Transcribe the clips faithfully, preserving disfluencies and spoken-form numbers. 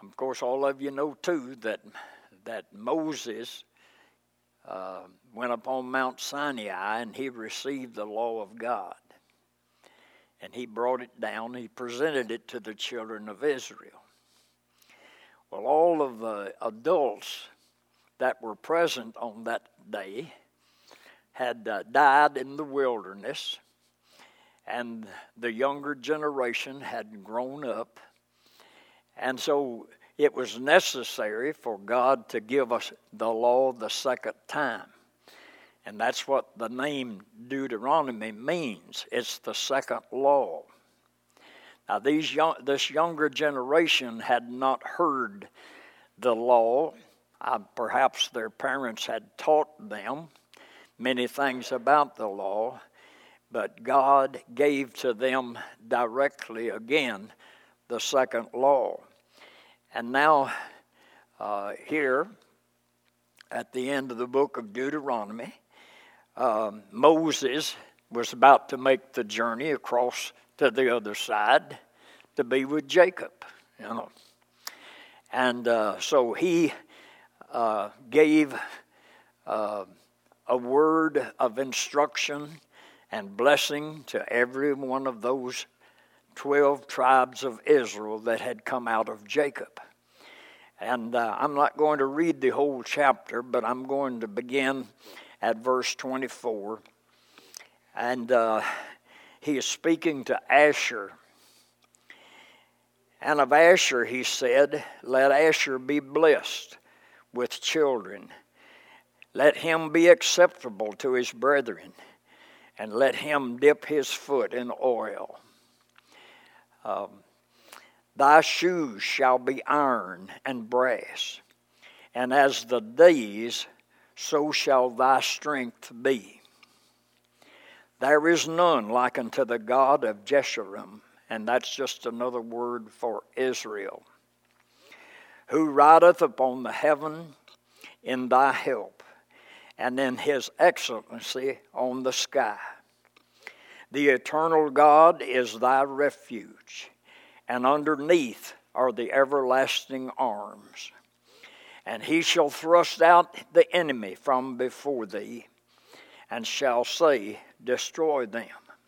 Of course, all of you know, too, that, that Moses uh, went up on Mount Sinai and he received the law of God. And he brought it down. He presented it to the children of Israel. Well, all of the adults that were present on that day had uh, died in the wilderness, and the younger generation had grown up. And so it was necessary for God to give us the law the second time. And that's what the name Deuteronomy means. It's the second law. Now, these young, this younger generation had not heard the law. Uh, perhaps their parents had taught them many things about the law, but God gave to them directly again the second law. And now, uh, here at the end of the book of Deuteronomy, um, Moses was about to make the journey across to the other side to be with Jacob, you know. And uh, so he uh, gave uh, a word of instruction and blessing to every one of those twelve tribes of Israel that had come out of Jacob. And uh, I'm not going to read the whole chapter, but I'm going to begin at verse twenty-four. And uh, he is speaking to Asher. And of Asher he said, "Let Asher be blessed with children. Let him be acceptable to his brethren, and let him dip his foot in oil. Um, Thy shoes shall be iron and brass, and as the days, so shall thy strength be. There is none like unto the God of Jeshurun," and that's just another word for Israel, "who rideth upon the heaven in thy help, and in his excellency on the sky. The eternal God is thy refuge, and underneath are the everlasting arms. And he shall thrust out the enemy from before thee, and shall say, Destroy them.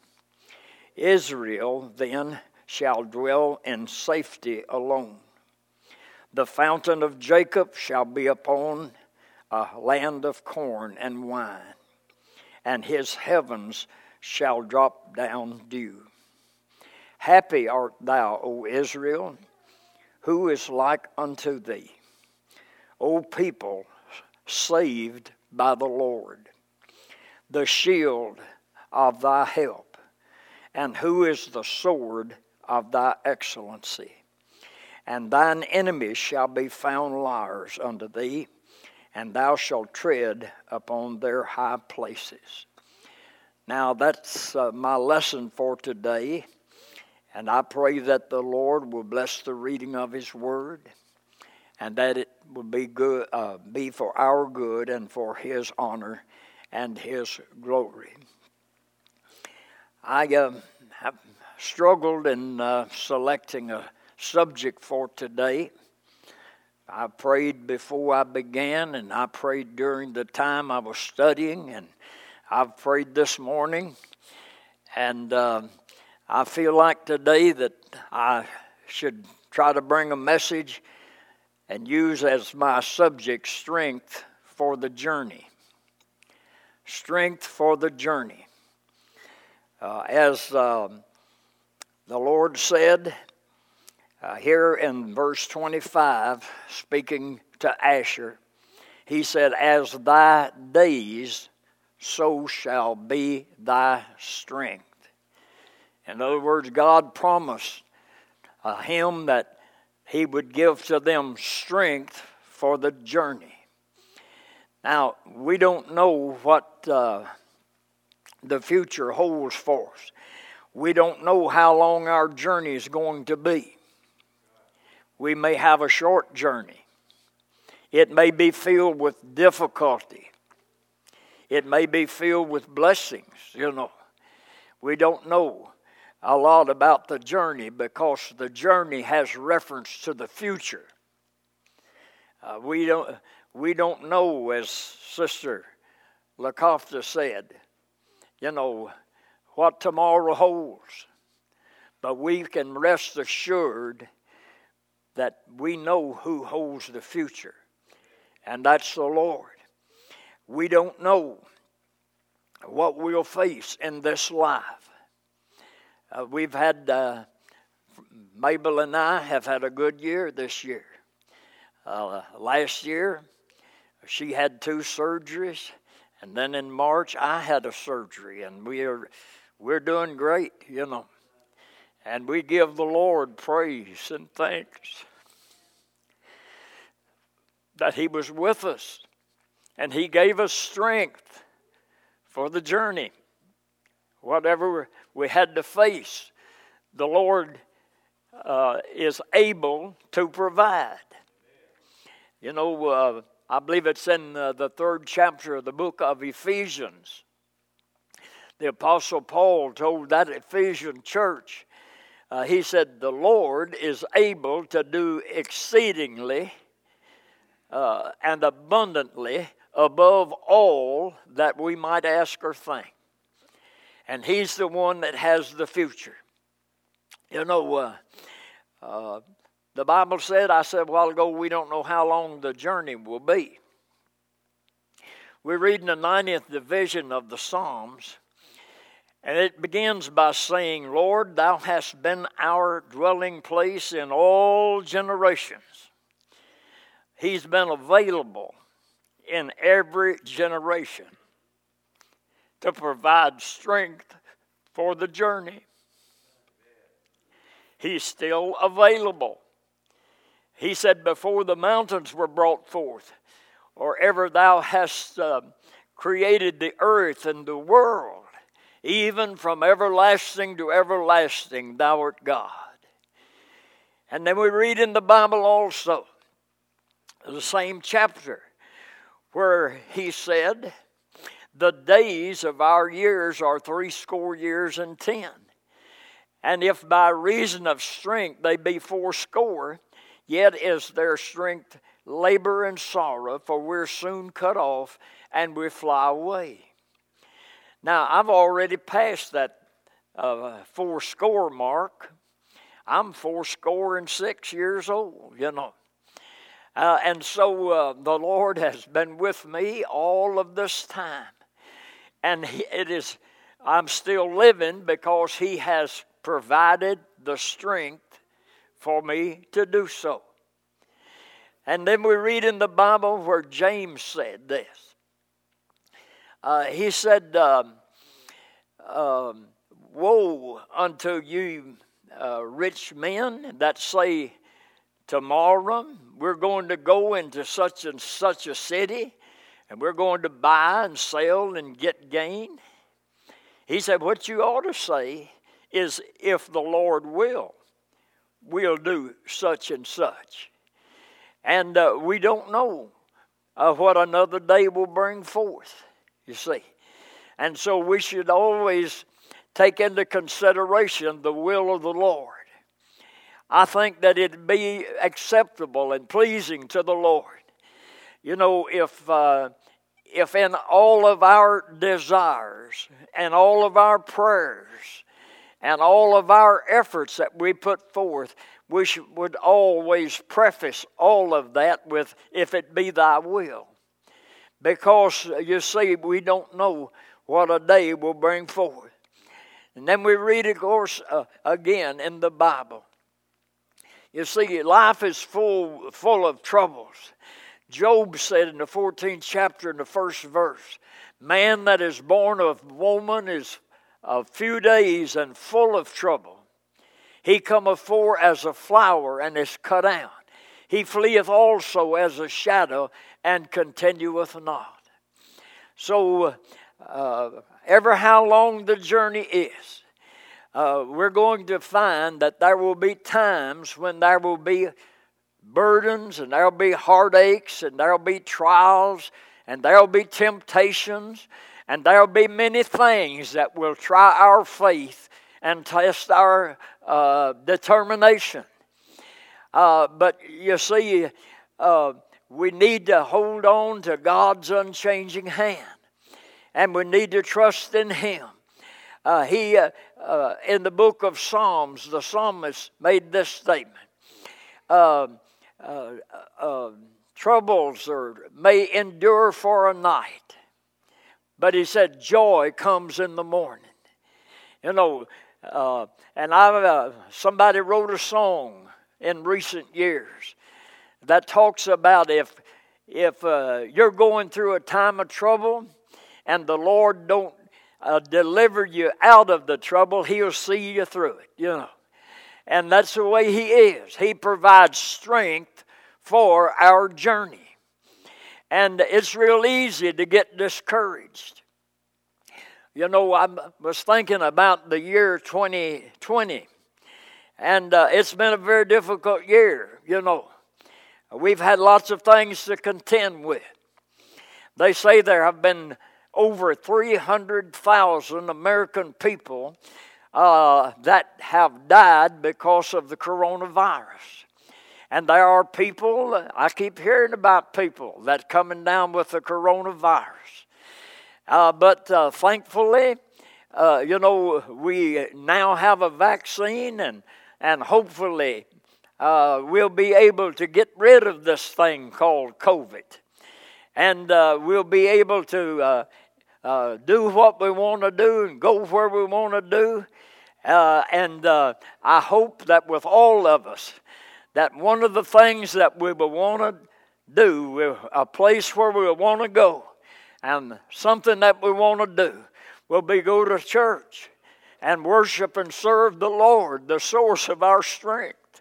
Israel then shall dwell in safety alone. The fountain of Jacob shall be upon a land of corn and wine, and his heavens shall drop down dew. Happy art thou, O Israel, who is like unto thee, O people saved by the Lord, the shield of thy help, and who is the sword of thy excellency. And thine enemies shall be found liars unto thee, and thou shalt tread upon their high places." Now that's uh, my lesson for today, and I pray that the Lord will bless the reading of his word, and that it will be good, uh, be for our good and for his honor and his glory. I uh, have struggled in uh, selecting a subject for today. I prayed before I began, and I prayed during the time I was studying, and I've prayed this morning, and uh, I feel like today that I should try to bring a message and use as my subject strength for the journey. Strength for the journey. Uh, as um, the Lord said uh, here in verse twenty-five, speaking to Asher, he said, "As thy days, so shall be thy strength." In other words, God promised uh, him that he would give to them strength for the journey. Now, we don't know what uh, the future holds for us. We don't know how long our journey is going to be. We may have a short journey. It may be filled with difficulty. It may be filled with blessings, you know. We don't know a lot about the journey because the journey has reference to the future. Uh, we don't we don't know, as Sister LaCofta said, you know, what tomorrow holds. But we can rest assured that we know who holds the future, and that's the Lord. We don't know what we'll face in this life. Uh, we've had, uh, Mabel and I have had a good year this year. Uh, last year, she had two surgeries, and then in March, I had a surgery, and we are, we're doing great, you know. And we give the Lord praise and thanks that He was with us, and He gave us strength for the journey. Whatever we had to face, the Lord uh, is able to provide. You know, uh, I believe it's in uh, the third chapter of the book of Ephesians. The Apostle Paul told that Ephesian church, uh, he said, the Lord is able to do exceedingly uh, and abundantly above all that we might ask or think. And He's the one that has the future. You know, uh, uh, the Bible said, I said a while ago, we don't know how long the journey will be. We're reading the ninetieth division of the Psalms, and it begins by saying, Lord, Thou hast been our dwelling place in all generations. He's been available in every generation to provide strength for the journey. He's still available. He said, before the mountains were brought forth, or ever Thou hast uh, created the earth and the world, even from everlasting to everlasting, Thou art God. And then we read in the Bible also, the same chapter, where He said, the days of our years are threescore years and ten. And if by reason of strength they be fourscore, yet is their strength labor and sorrow, for we're soon cut off and we fly away. Now, I've already passed that uh, fourscore mark. I'm fourscore and six years old, you know. Uh, and so uh, the Lord has been with me all of this time. And he, it is, I'm still living because He has provided the strength for me to do so. And then we read in the Bible where James said this. Uh, he said, um, um, woe unto you uh, rich men that say, tomorrow we're going to go into such and such a city, and we're going to buy and sell and get gain. He said, what you ought to say is, if the Lord will, we'll do such and such. And uh, we don't know uh, what another day will bring forth, you see. And so we should always take into consideration the will of the Lord. I think that it'd be acceptable and pleasing to the Lord. You know, if uh, if in all of our desires and all of our prayers and all of our efforts that we put forth, we should, would always preface all of that with, if it be Thy will. Because, you see, we don't know what a day will bring forth. And then we read, of course, uh, again in the Bible. You see, life is full, full of troubles. Job said in the fourteenth chapter in the first verse, man that is born of woman is a few days and full of trouble. He cometh forth as a flower and is cut out. He fleeth also as a shadow and continueth not. So, uh, ever how long the journey is, uh, we're going to find that there will be times when there will be burdens, and there will be heartaches, and there will be trials, and there will be temptations, and there will be many things that will try our faith and test our uh, determination. Uh, but you see, uh, we need to hold on to God's unchanging hand. And we need to trust in Him. Uh, he, uh, uh, in the book of Psalms, the psalmist made this statement. Uh, uh, uh, troubles or may endure for a night. But he said, joy comes in the morning. You know, uh, and I, uh, somebody wrote a song in recent years that talks about if, if uh, you're going through a time of trouble and the Lord don't uh, deliver you out of the trouble, He'll see you through it, you know. And that's the way He is. He provides strength for our journey. And it's real easy to get discouraged. You know, I was thinking about the year twenty twenty. And uh, it's been a very difficult year, you know. We've had lots of things to contend with. They say there have been over three hundred thousand American people uh, that have died because of the coronavirus. And there are people, I keep hearing about people that coming down with the coronavirus. Uh, but uh, thankfully, uh, you know, we now have a vaccine, and, and hopefully uh, we'll be able to get rid of this thing called COVID. And uh, we'll be able to uh, uh, do what we want to do and go where we want to do. Uh, and uh, I hope that with all of us, that one of the things that we will want to do, a place where we want to go, and something that we want to do, will be go to church and worship and serve the Lord, the source of our strength,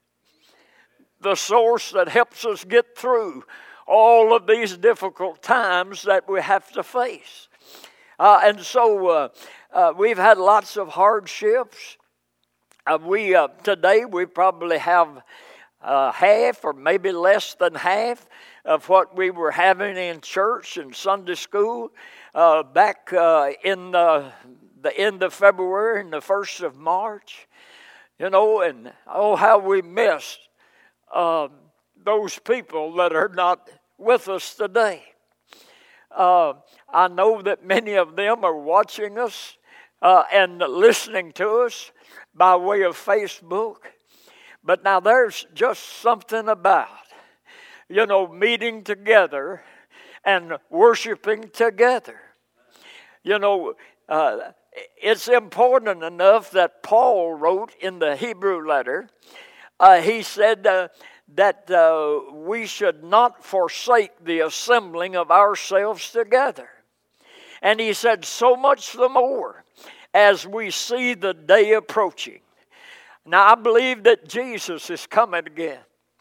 the source that helps us get through all of these difficult times that we have to face. Uh, and so uh, uh, we've had lots of hardships. Uh, we uh, today we probably have Uh, half or maybe less than half of what we were having in church and Sunday school uh, back uh, in the, the end of February and the first of March. You know, and oh, how we miss uh, those people that are not with us today. Uh, I know that many of them are watching us uh, and listening to us by way of Facebook. But now there's just something about, you know, meeting together and worshiping together. You know, uh, it's important enough that Paul wrote in the Hebrew letter, uh, he said uh, that uh, we should not forsake the assembling of ourselves together. And he said, so much the more as we see the day approaching. Now, I believe that Jesus is coming again.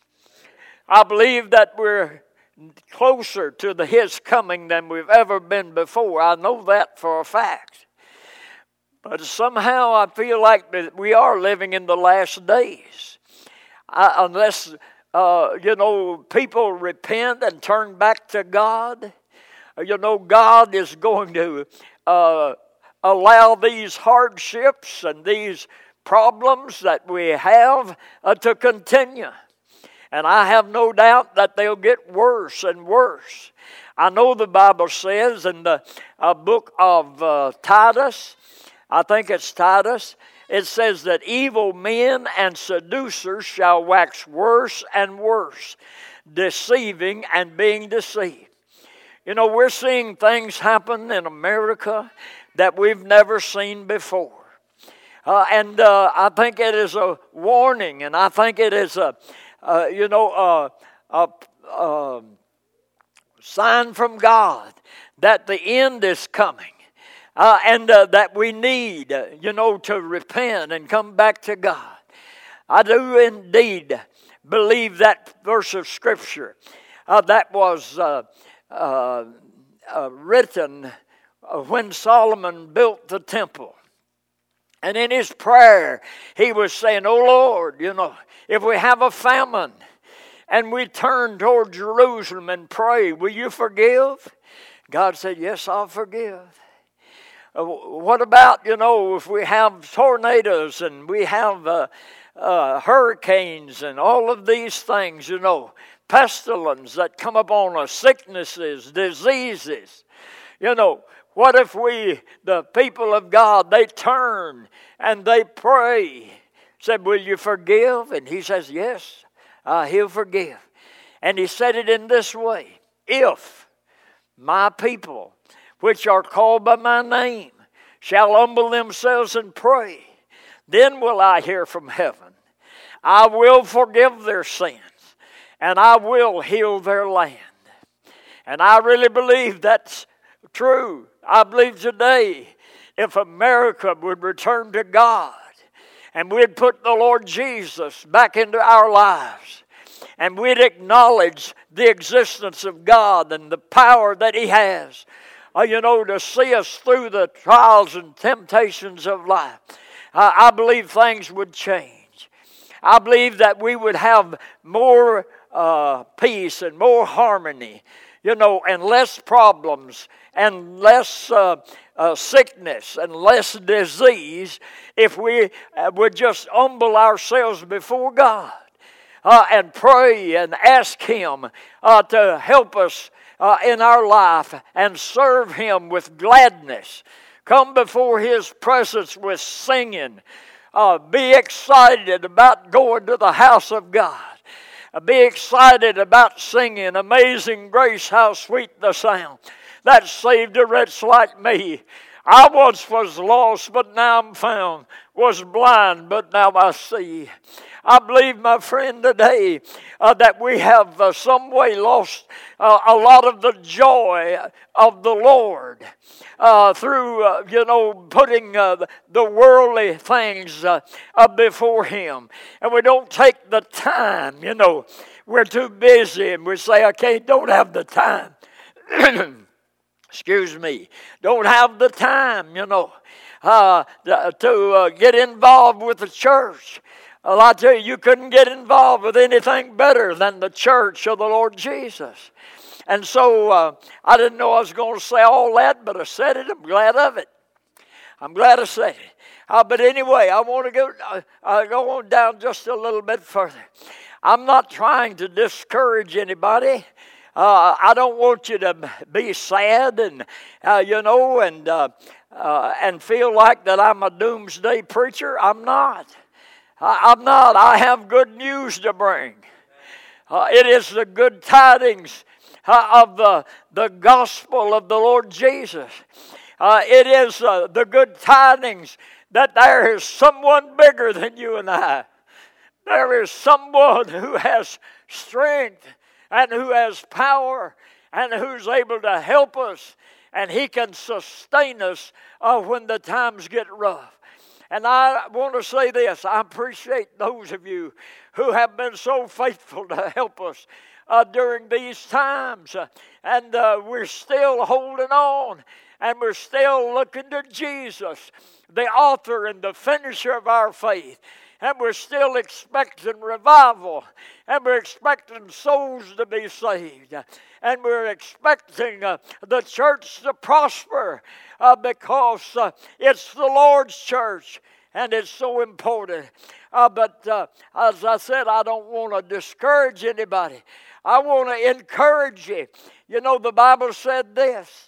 I believe that we're closer to the, His coming than we've ever been before. I know that for a fact. But somehow I feel like that we are living in the last days. I, unless, uh, you know, people repent and turn back to God, you know, God is going to uh, allow these hardships and these problems that we have uh, to continue. And I have no doubt that they'll get worse and worse. I know the Bible says in the uh, book of uh, Titus, I think it's Titus, it says that evil men and seducers shall wax worse and worse, deceiving and being deceived. You know, we're seeing things happen in America that we've never seen before. Uh, and uh, I think it is a warning, and I think it is a, uh, you know, a, a, a sign from God that the end is coming, uh, and uh, that we need, uh, you know, to repent and come back to God. I do indeed believe that verse of Scripture uh, that was uh, uh, uh, written when Solomon built the temple. And in his prayer, he was saying, oh Lord, you know, if we have a famine and we turn toward Jerusalem and pray, will you forgive? God said, yes, I'll forgive. Uh, what about, you know, if we have tornadoes and we have uh, uh, hurricanes and all of these things, you know, pestilence that come upon us, sicknesses, diseases. You know, what if we, the people of God, they turn and they pray? Said, will you forgive? And he says, yes, uh, he'll forgive. And he said it in this way: if my people, which are called by my name, shall humble themselves and pray, then will I hear from heaven. I will forgive their sins, and I will heal their land. And I really believe that's true. I believe today, if America would return to God, and we'd put the Lord Jesus back into our lives, and we'd acknowledge the existence of God and the power that He has, uh, you know, to see us through the trials and temptations of life, uh, I believe things would change. I believe that we would have more uh, peace and more harmony, you know, and less problems and less uh, uh, sickness and less disease if we uh, would just humble ourselves before God uh, and pray and ask Him uh, to help us uh, in our life and serve Him with gladness. Come before His presence with singing. Uh, be excited about going to the house of God. Uh, be excited about singing Amazing Grace, how sweet the sound that saved a wretch like me. I once was lost, but now I'm found. Was blind, but now I see. I believe, my friend, today uh, that we have uh, some way lost uh, a lot of the joy of the Lord uh, through, uh, you know, putting uh, the worldly things uh, uh, before Him. And we don't take the time, you know. We're too busy, and we say, okay, don't have the time. Excuse me. Don't have the time, you know, uh, to uh, get involved with the church. Well, I tell you, you couldn't get involved with anything better than the church of the Lord Jesus. And so uh, I didn't know I was going to say all that, but I said it. I'm glad of it. I'm glad I said it. Uh, but anyway, I want to go, uh, uh, go on down just a little bit further. I'm not trying to discourage anybody. Uh, I don't want you to be sad and, uh, you know, and uh, uh, and feel like that I'm a doomsday preacher. I'm not. I, I'm not. I have good news to bring. Uh, it is the good tidings uh, of the, the gospel of the Lord Jesus. Uh, it is uh, the good tidings that there is someone bigger than you and I. There is someone who has strength and who has power, and who's able to help us, and He can sustain us uh, when the times get rough. And I want to say this: I appreciate those of you who have been so faithful to help us uh, during these times, uh, and uh, we're still holding on, and we're still looking to Jesus, the author and the finisher of our faith. And we're still expecting revival. And we're expecting souls to be saved. And we're expecting uh, the church to prosper uh, because uh, it's the Lord's church. And it's so important. Uh, but uh, as I said, I don't want to discourage anybody. I want to encourage you. You know, the Bible said this.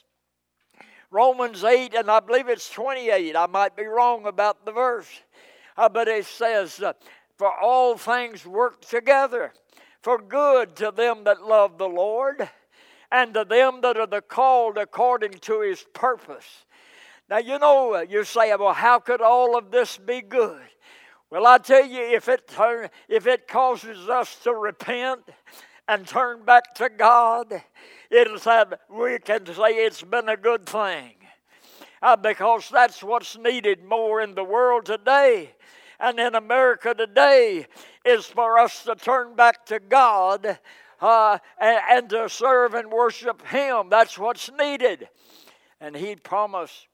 Romans eight, and I believe it's twenty-eight. I might be wrong about the verse. Uh, but it says, uh, for all things work together for good to them that love the Lord and to them that are the called according to His purpose. Now, you know, uh, you say, well, how could all of this be good? Well, I tell you, if it turn, if it causes us to repent and turn back to God, it'll have, we can say it's been a good thing. Uh, because that's what's needed more in the world today and in America today, is for us to turn back to God uh, and, and to serve and worship Him. That's what's needed. And He promised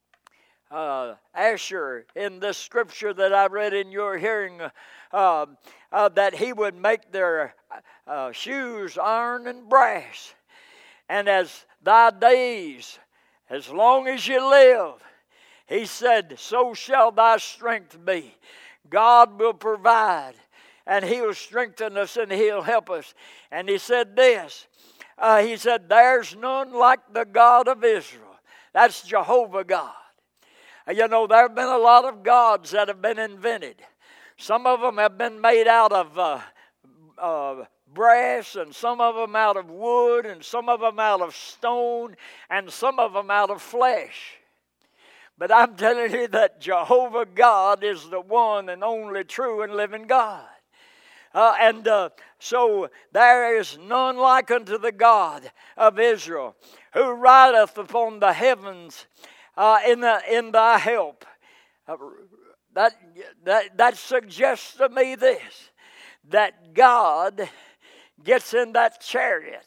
uh, Asher in this scripture that I read in your hearing uh, uh, that He would make their uh, shoes iron and brass. And as thy days, as long as you live, He said, so shall thy strength be. God will provide, and He'll strengthen us, and He'll help us. And He said this, uh, He said, there's none like the God of Israel. That's Jehovah God. You know, there have been a lot of gods that have been invented. Some of them have been made out of uh, uh, brass, and some of them out of wood, and some of them out of stone, and some of them out of flesh. But I'm telling you that Jehovah God is the one and only true and living God. Uh, and uh, so there is none like unto the God of Israel, who rideth upon the heavens uh, in, the, in thy help. Uh, that, that, that suggests to me this, that God gets in that chariot.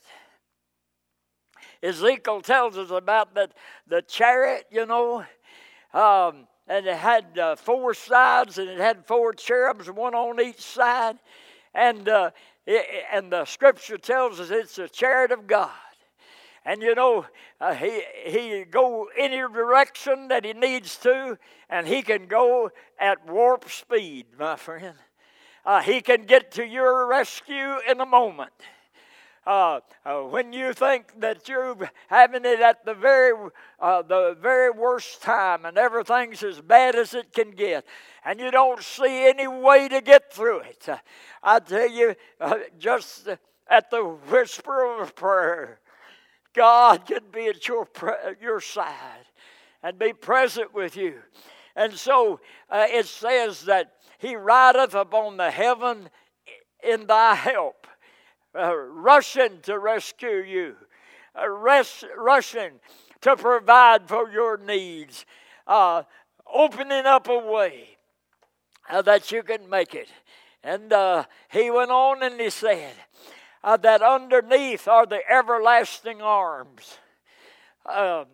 Ezekiel tells us about that the chariot, you know, um, and it had uh, four sides, and it had four cherubs, one on each side. And uh, it, and the Scripture tells us it's the chariot of God. And you know, uh, he he go any direction that he needs to, and he can go at warp speed, my friend. Uh, he can get to your rescue in a moment. Uh, uh, when you think that you're having it at the very uh, the very worst time, and everything's as bad as it can get, and you don't see any way to get through it, uh, I tell you, uh, just at the whisper of a prayer, God can be at your your side and be present with you. And so uh, it says that He rideth upon the heaven in thy help. Uh, rushing to rescue you, uh, res- rushing to provide for your needs, uh, opening up a way uh, that you can make it. And uh, he went on and he said uh, that underneath are the everlasting arms. Uh,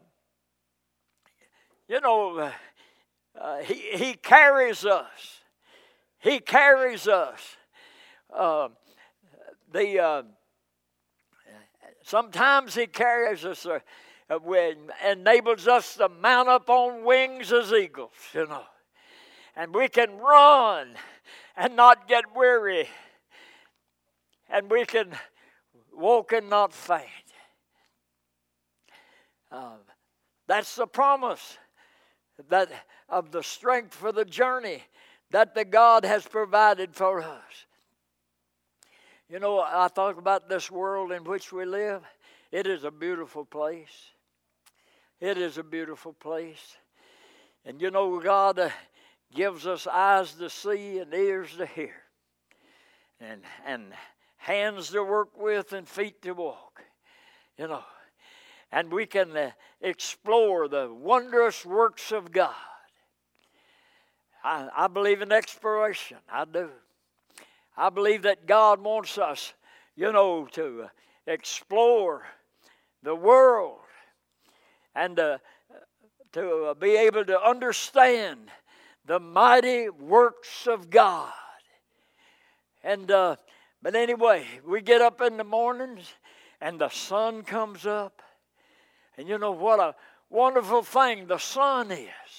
you know, uh, uh, he, he carries us. He carries us. Uh, The uh, sometimes He carries us, uh, uh, enables us to mount up on wings as eagles, you know, and we can run and not get weary, and we can walk and not faint. Uh, that's the promise that of the strength for the journey that the God has provided for us. You know, I thought about this world in which we live. It is a beautiful place. It is a beautiful place. And you know, God uh, gives us eyes to see and ears to hear. And, and hands to work with and feet to walk. You know, and we can uh, explore the wondrous works of God. I, I believe in exploration. I do. I believe that God wants us, you know, to explore the world and uh, to be able to understand the mighty works of God. And uh, but anyway, we get up in the mornings and the sun comes up, and you know what a wonderful thing the sun is.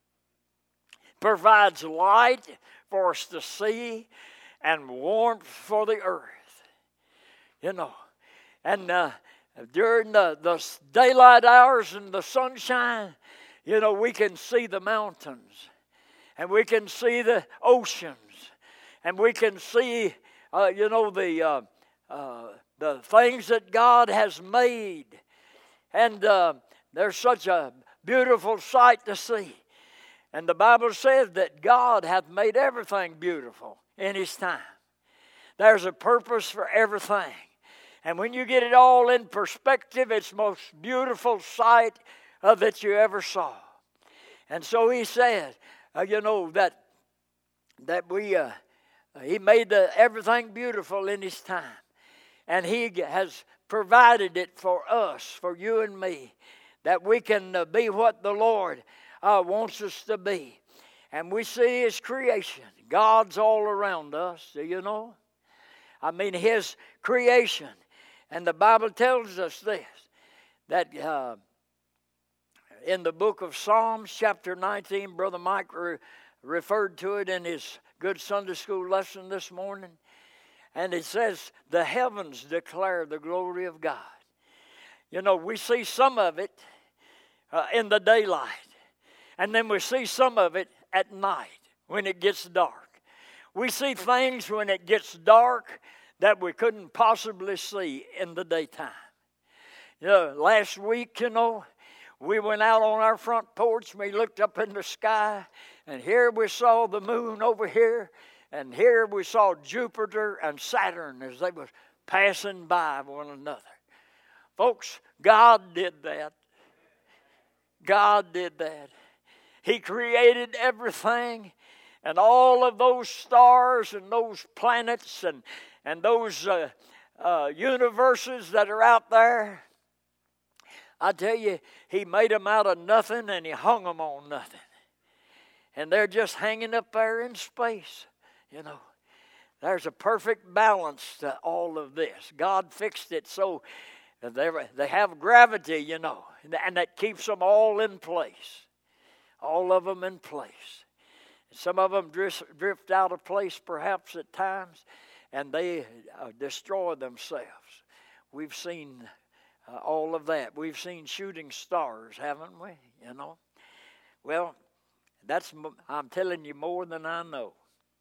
Provides light for us to see and warmth for the earth, you know. And uh, during the, the daylight hours and the sunshine, you know, we can see the mountains, and we can see the oceans, and we can see, uh, you know, the uh, uh, the things that God has made. And uh, there's such a beautiful sight to see. And the Bible says that God hath made everything beautiful in His time. There's a purpose for everything. And when you get it all in perspective, it's the most beautiful sight uh, that you ever saw. And so He said, uh, you know, that that we uh, He made the, everything beautiful in His time. And He has provided it for us, for you and me, that we can uh, be what the Lord uh, wants us to be. And we see His creation. God's all around us, do you know? I mean, His creation. And the Bible tells us this, that uh, in the book of Psalms, chapter nineteen, Brother Mike re- referred to it in his good Sunday school lesson this morning. And it says, the heavens declare the glory of God. You know, we see some of it uh, in the daylight. And then we see some of it at night when it gets dark. We see things when it gets dark that we couldn't possibly see in the daytime. You know, last week, you know, we went out on our front porch and we looked up in the sky, and here we saw the moon over here, and here we saw Jupiter and Saturn as they were passing by one another. Folks, God did that. God did that. He created everything, and all of those stars and those planets and, and those uh, uh, universes that are out there. I tell you, he made them out of nothing and he hung them on nothing. And they're just hanging up there in space, you know. There's a perfect balance to all of this. God fixed it so they they have gravity, you know, and that keeps them all in place. All of them in place. Some of them drift, drift out of place perhaps at times, and they uh, destroy themselves. We've seen uh, all of that. We've seen shooting stars, haven't we? You know. Well, that's I'm telling you more than I know.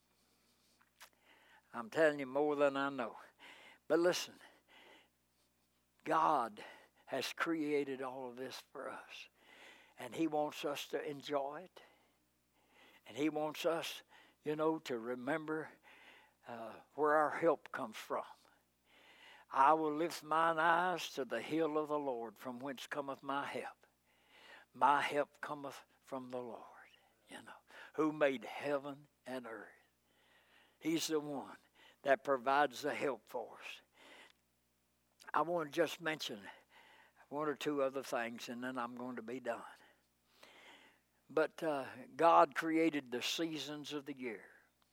I'm telling you more than I know. But listen, God has created all of this for us, and He wants us to enjoy it. And He wants us, you know, to remember uh, where our help comes from. I will lift mine eyes to the hill of the Lord, from whence cometh my help. My help cometh from the Lord, you know, who made heaven and earth. He's the one that provides the help for us. I want to just mention one or two other things, and then I'm going to be done. But uh, God created the seasons of the year.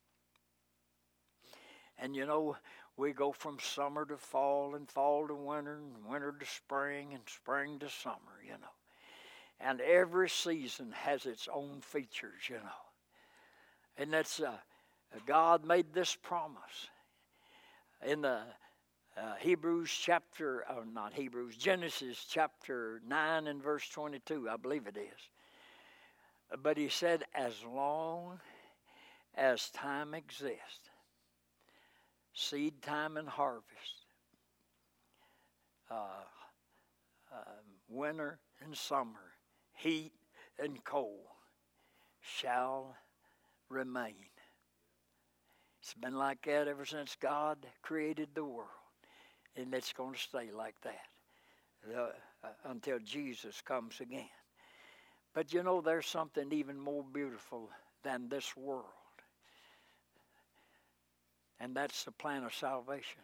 And you know, we go from summer to fall, and fall to winter, and winter to spring, and spring to summer, you know. And every season has its own features, you know. And that's, uh, God made this promise. In the uh, Hebrews chapter, oh, not Hebrews, Genesis chapter nine and verse twenty-two, I believe it is. But He said, as long as time exists, seed time and harvest, uh, uh, winter and summer, heat and cold shall remain. It's been like that ever since God created the world, and it's going to stay like that uh, uh, until Jesus comes again. But you know, there's something even more beautiful than this world, and that's the plan of salvation.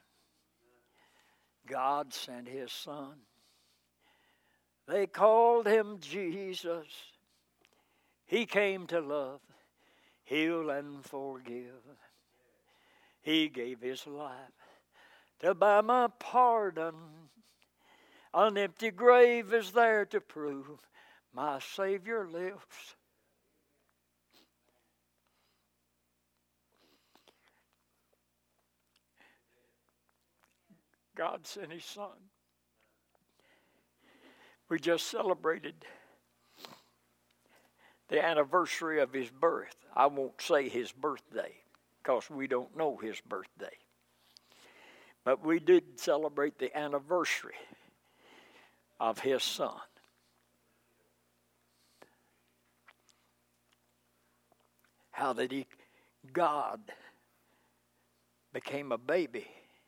God sent His Son. They called Him Jesus. He came to love, heal, and forgive. He gave His life to buy my pardon. An empty grave is there to prove my Savior lives. God sent His Son. We just celebrated the anniversary of His birth. I won't say His birthday, because we don't know His birthday. But we did celebrate the anniversary of His Son. How that He, God, became a baby.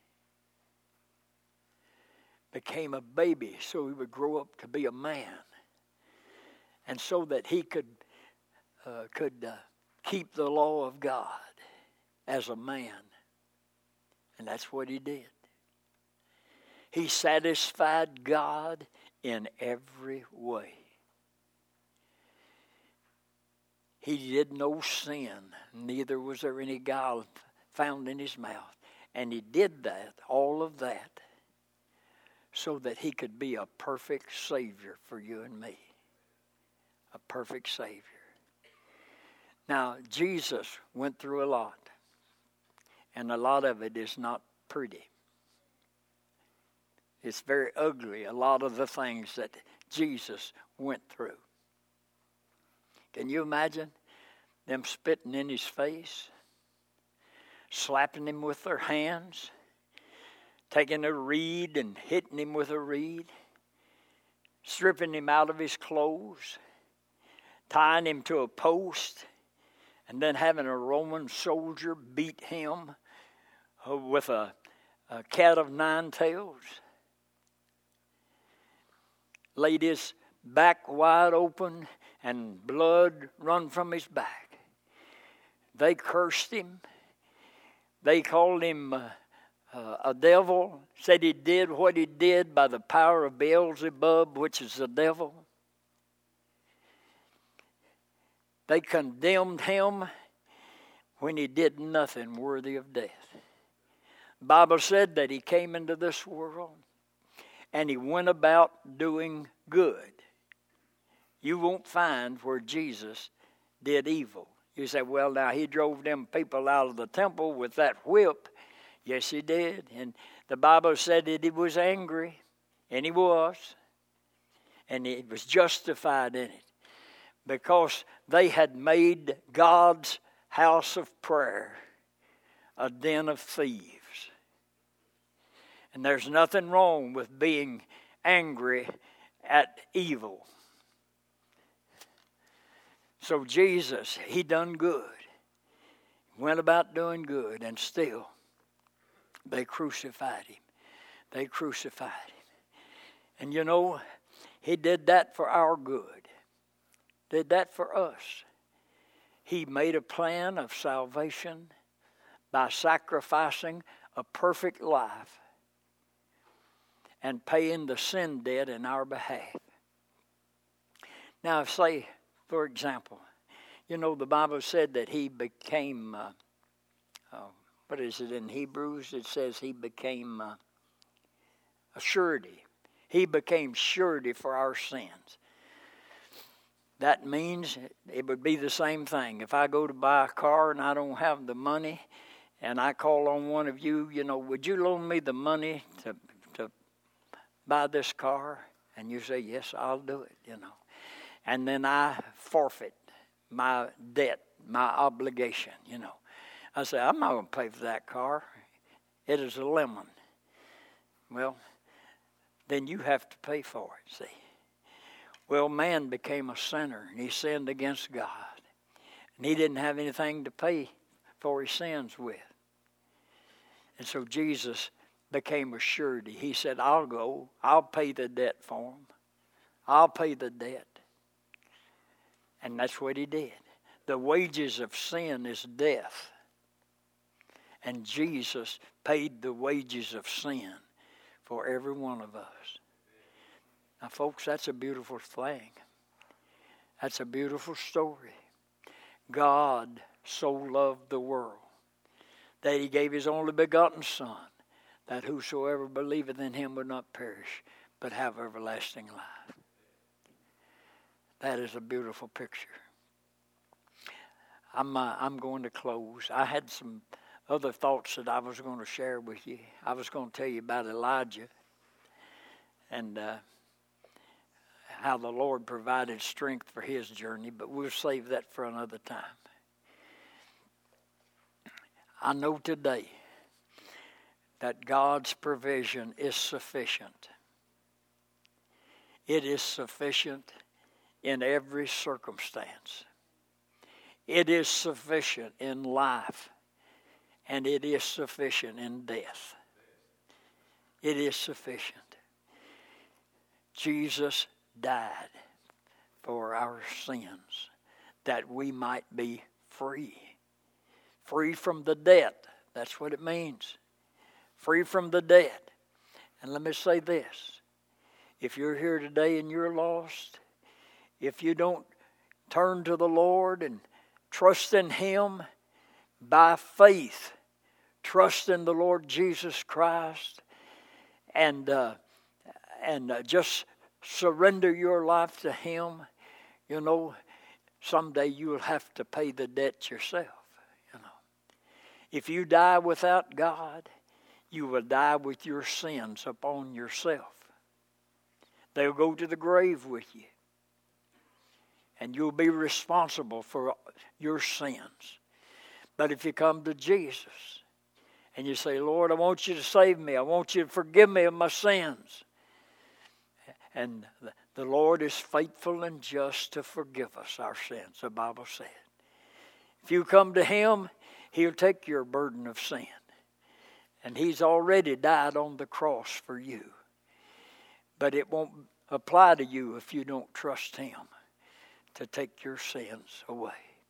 Became a baby so He would grow up to be a man. And so that He could, uh, could uh, keep the law of God as a man. And that's what He did. He satisfied God in every way. He did no sin, neither was there any guile found in His mouth. And He did that, all of that, so that He could be a perfect Savior for you and me. A perfect Savior. Now, Jesus went through a lot, and a lot of it is not pretty. It's very ugly, a lot of the things that Jesus went through. Can you imagine them spitting in his face, slapping him with their hands, taking a reed and hitting him with a reed, stripping him out of his clothes, tying him to a post, and then having a Roman soldier beat him with a, a cat of nine tails, laid his back wide open and blood run from his back. They cursed him. They called him uh, uh, a devil, said he did what he did by the power of Beelzebub, which is the devil. They condemned him when he did nothing worthy of death. The Bible said that he came into this world and he went about doing good. You won't find where Jesus did evil. You say, well, now he drove them people out of the temple with that whip. Yes, he did. And the Bible said that he was angry, and he was. And he was justified in it, because they had made God's house of prayer a den of thieves. And there's nothing wrong with being angry at evil. So Jesus, he done good. Went about doing good, and still they crucified him. They crucified him. And you know, he did that for our good. Did that for us. He made a plan of salvation by sacrificing a perfect life and paying the sin debt in our behalf. Now, say, for example, you know, the Bible said that he became, uh, uh, what is it in Hebrews? It says he became uh, a surety. He became surety for our sins. That means it would be the same thing. If I go to buy a car and I don't have the money, and I call on one of you, you know, would you loan me the money to to buy this car? And you say, yes, I'll do it, you know. And then I forfeit my debt, my obligation, you know. I say, I'm not going to pay for that car. It is a lemon. Well, then you have to pay for it, see. Well, man became a sinner, and he sinned against God. And he didn't have anything to pay for his sins with. And so Jesus became a surety. He said, I'll go. I'll pay the debt for him. I'll pay the debt. And that's what he did. The wages of sin is death. And Jesus paid the wages of sin for every one of us. Now, folks, that's a beautiful thing. That's a beautiful story. God so loved the world that he gave his only begotten Son, that whosoever believeth in him would not perish, but have everlasting life. That is a beautiful picture. I'm, uh, I'm going to close. I had some other thoughts that I was going to share with you. I was going to tell you about Elijah and uh, how the Lord provided strength for his journey, but we'll save that for another time. I know today that God's provision is sufficient. It is sufficient in every circumstance. It is sufficient in life, and it is sufficient in death. It is sufficient. Jesus died for our sins, that we might be free. Free from the debt. That's what it means. Free from the debt. And let me say this. If you're here today and you're lost, if you don't turn to the Lord and trust in him by faith, trust in the Lord Jesus Christ, and uh, and uh, just surrender your life to him, you know, someday you'll have to pay the debt yourself. You know, if you die without God, you will die with your sins upon yourself. They'll go to the grave with you. And you'll be responsible for your sins. But if you come to Jesus and you say, Lord, I want you to save me. I want you to forgive me of my sins. And the Lord is faithful and just to forgive us our sins, the Bible said. If you come to Him, He'll take your burden of sin. And He's already died on the cross for you. But it won't apply to you if you don't trust Him to take your sins away.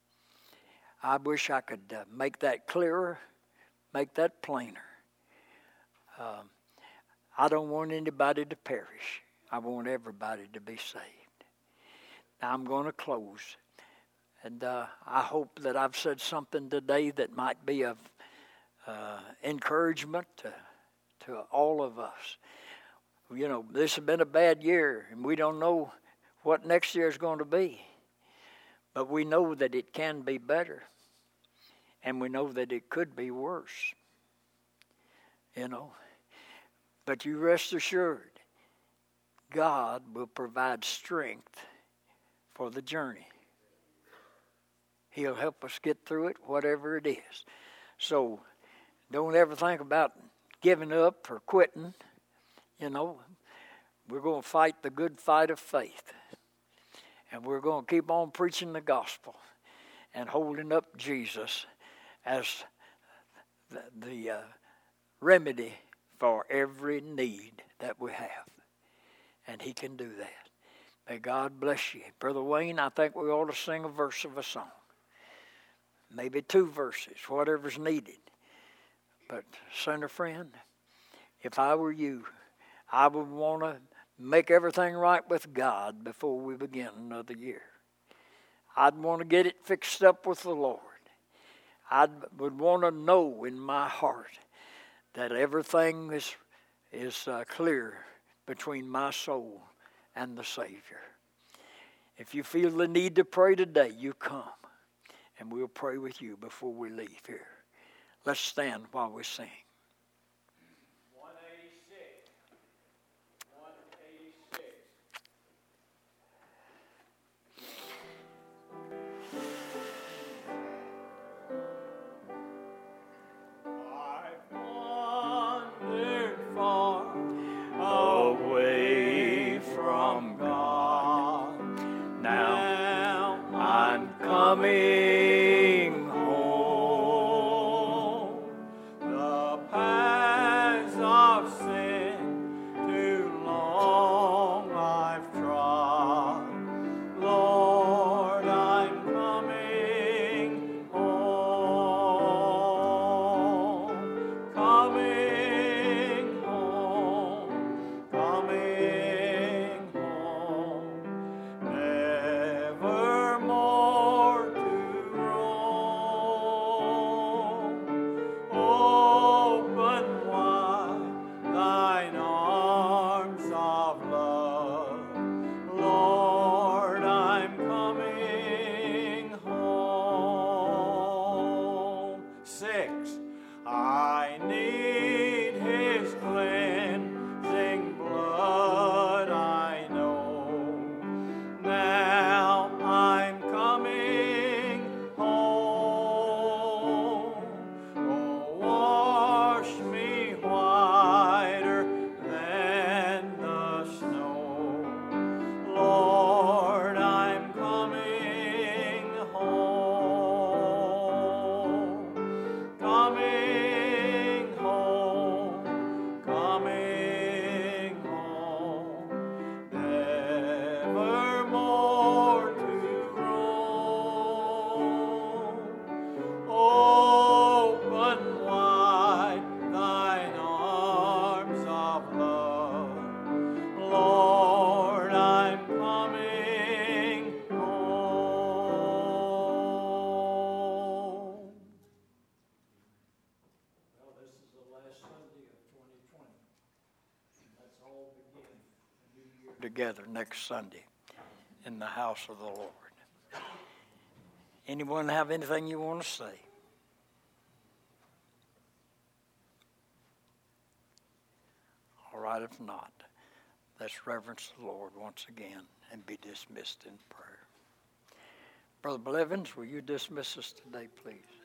I wish I could uh, make that clearer, make that plainer. Um, I don't want anybody to perish. I want everybody to be saved. Now I'm going to close. And uh, I hope that I've said something today that might be of uh, encouragement to, to all of us. You know, this has been a bad year, and we don't know what next year is going to be. But we know that it can be better. And we know that it could be worse. You know. But you rest assured, God will provide strength for the journey. He'll help us get through it, whatever it is. So don't ever think about giving up or quitting. You know, we're going to fight the good fight of faith. And we're going to keep on preaching the gospel and holding up Jesus as the, the uh, remedy for every need that we have. And He can do that. May God bless you. Brother Wayne, I think we ought to sing a verse of a song. Maybe two verses, whatever's needed. But, sinner friend, if I were you, I would want to make everything right with God before we begin another year. I'd want to get it fixed up with the Lord. I would want to know in my heart that everything is, is uh, clear between my soul and the Savior. If you feel the need to pray today, you come. And we'll pray with you before we leave here. Let's stand while we sing. one eighty-six. one eighty-six. I've wandered far away from God. Now I'm coming home. The paths of sin too long I've trod. Lord, I'm coming home. Coming home. Coming home. Never more to roam. Open wide thine arms of love. Lord, I'm coming home. Six. I need His cleansing blood, I know. Now I'm coming home. Oh, wash me whiter than the snow. Lord, I'm coming home. Coming home. Coming home. Never more to roam. Open wide thine arms of love. Lord, I'm coming home. Well, this is the last Sunday of twenty twenty. Let's all begin a new year Together next Sunday in the house of the Lord. Anyone have anything you want to say? All right, if not, let's reverence the Lord once again and be dismissed in prayer. Brother Blevins, will you dismiss us today, please?